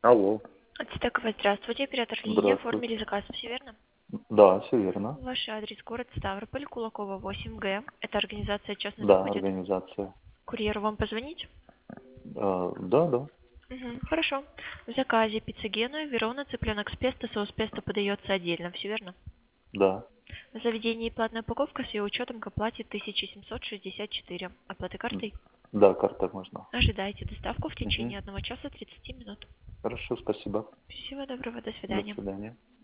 Алло, Ацтекова, здравствуйте. Оператор линии. здравствуйте. Оформили заказ, все верно? Да, все верно. Ваш адрес город Ставрополь, Кулакова, 8Г. Это организация частно Да, заходит. организация. Курьеру вам позвонить? Да, да. Хорошо. В заказе пицца Генуя, Верона, цыпленок с песто, соус песто подается отдельно, все верно? Да. В заведении платная упаковка с ее учетом к оплате 1764. Оплаты картой? Да, карта можно. Ожидайте доставку в Мгм. течение 1 часа 30 минут. Хорошо, спасибо. Всего доброго, до До свидания. свидания.